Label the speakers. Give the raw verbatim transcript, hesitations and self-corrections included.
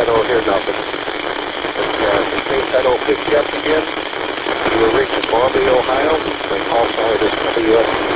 Speaker 1: I don't hear nothing. But uh, in case I don't pick you up again, you were reaching Bombay, Ohio. My call sign is W S